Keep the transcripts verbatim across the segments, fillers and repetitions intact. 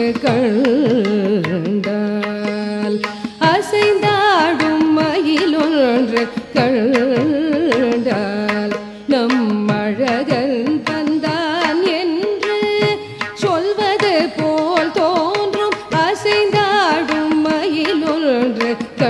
கண்டால் அசைந்தாடும் மயிலொன்று கண்டால் நம் அழகன் வந்தான் என்று சொல்வது போல் தோன்றும். அசைந்தாடும் மயிலொன்று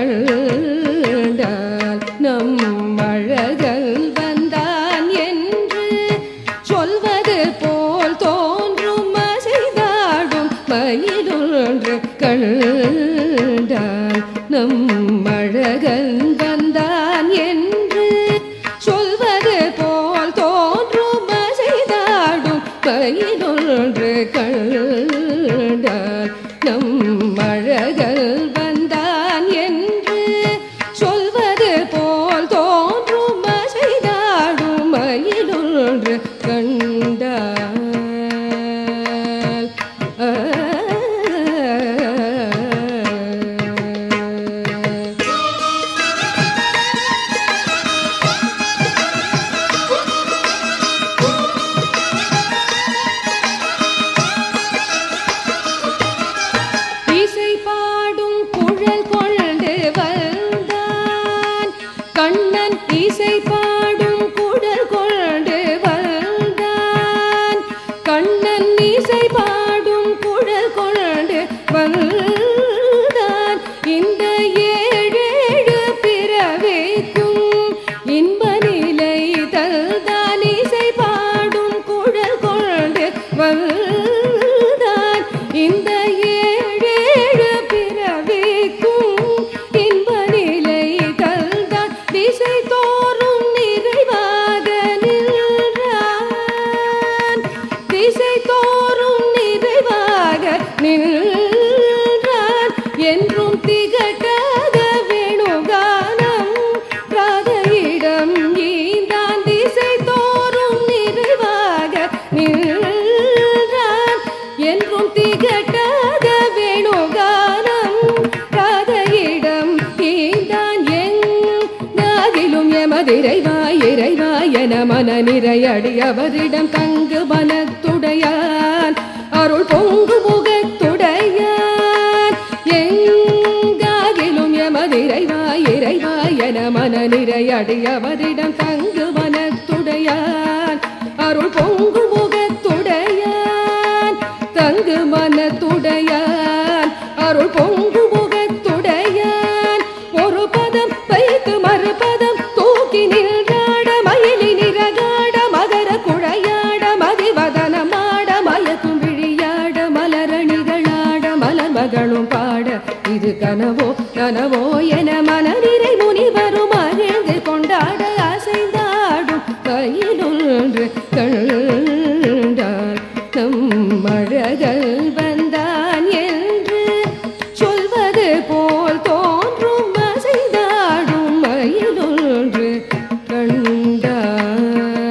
கண்டால் நம் அழகன் வந்தான் என்று சொல்வது போல் தோன்றும். அசைந்தாடும் மயிலொன்று கண்டால் நம் அழகன் வந்தான் என்று சொல்வது போல் தோன்றும். அசைந்தாடும் மயிலொன்று கண்டால் நம் அழகன் வந்தான் என்று சொல்வது போல் தோன்றும். அசைந்தாடும் மயிலொன்று கண்டால் இசை பாடும் குழல் கொண்டு வந்தான் கண்ணன். இசை பாடும் குழல் கொண்டு வந்தான் கண்ணன். இசை பாடும் குழல் கொண்டு வந்தான். இந்த ஏழேழு பிறவிக்கும் இன்ப நிலை தந்தான். இசை பாடும் குழல் கொண்டு வந்தான். இந்த ஏழேழு பிறவிக்கும் இன்ப நிலை தந்தான். திசை தோறும் நிறைவாக நின்றான். திசை தோறும் நிறைவாக நின்றான். என்றும் திகட்டாத வேணுகானம் ராதையிடம் ஈந்தான். திசை தோறும் நிறைவாக நின்றான். என்றும் திகட்டாத வேணுகானம் ராதையிடம் ஈந்தான். எங்காகிலும் எமதிரைவா இறைவா என மன நிறையடி அவரிடம் தங்கு மனத்துடையான் அருள் பொங்கு முகத்துடையான். எங்காகிலும் எமதிரைவா இறைவா என மன நிறையடி அவரிடம் தங்கு மனத்துடையான் அருள் பொங்கு முகத்துடையான். தங்கு மனத்துடையான் அருள் பொங்கு முகத்துடையான். ஒரு பதம் வைத்து மறுபதம் தூக்கி நின்றாட மயிலி நிறகாட மகர குழையாட மதிவதனமாட மயக்கும் விழியாட மலரணிகளாட மலர்மகளும் பாட. இது கனவோ கனவோ என மனநிறை முனிவரும் அறிந்து கொண்டாட. அசைந்தாடும் மயிலொன்று கண்டால் நம் அழகன் வந்தான் என்று சொல்வது போல் தோன்றும். அசைந்தாடும் மயிலொன்று கண்டால்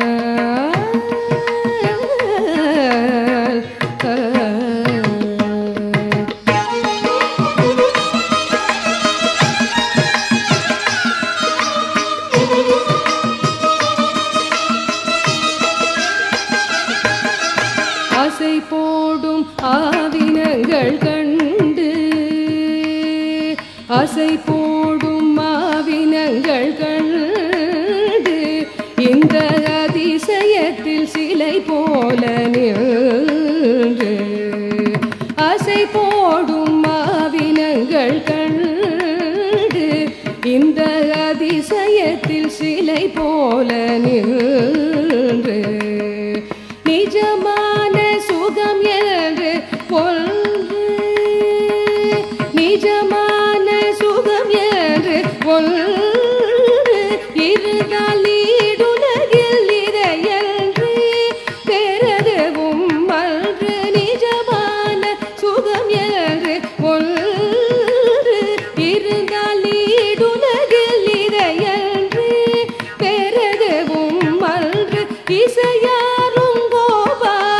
ஆசை போடும் ஆவினங்கள் கண்டு ஆசை போடும் ஆவினங்கள் கண்டு இந்த அதிசயத்தில் சிலை போல நின்று. ஆசை போடும் ஆவினங்கள் கண்டு இந்த அதிசயத்தில் சிலை போல நின்று. நிஜமான சுகம் என்று ஒன்று நிஜமான சுகம் என்று ஒன்று இருந்தால் ஈடுலகில் இதையன்று பெறதுவும் அன்று. நிஜமான சுகம் என்று ஒன்று இருந்தால் ஈடுலகில் இதையன்று பெறதுவும் அன்று. இசையாரும் கோபால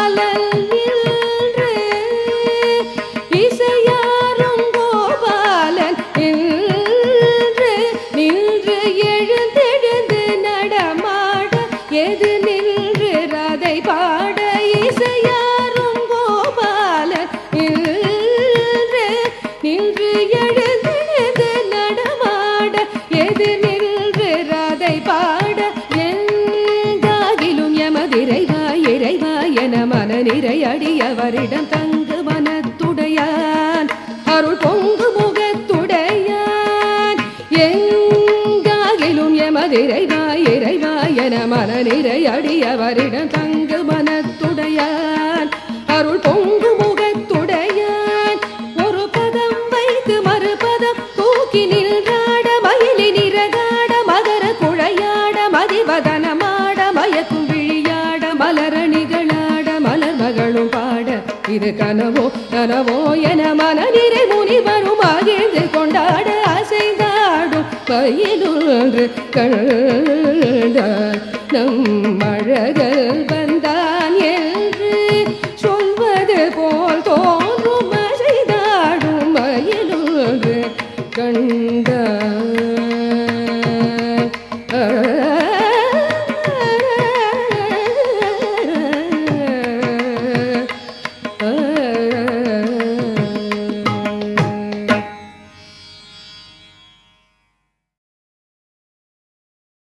வருடம் தங்கு மனத்துடையான் அருள் பொங்கு முகத்துடையான் எங்காகிலும் எமதிரைவாய் இறைவாய் என மனநிறை அடிய வருடம் தங்கு மனத்துடையான் அருள் பொங்கு முகத்துடையான் ஒரு பதம் வைத்து மறுபதம் தூக்கி நின்றாட மயிலி நிறகாட மகர குழையாட மதிவதனமாட மயக்கும் விழியாட மலரணிகளாட மலர் மகளும் பாட இது கனவோ கனவோ என மனநிறை முனிவரும் மகிழ்ந்து கொண்டாட அசைந்தாடும் பயிலொன்று கண்டான் நம் அழகல் வந்தான் என்று சொல்வது போல் தோன்றும் அசைந்தாடும் பயிலொன்று கண்டான்.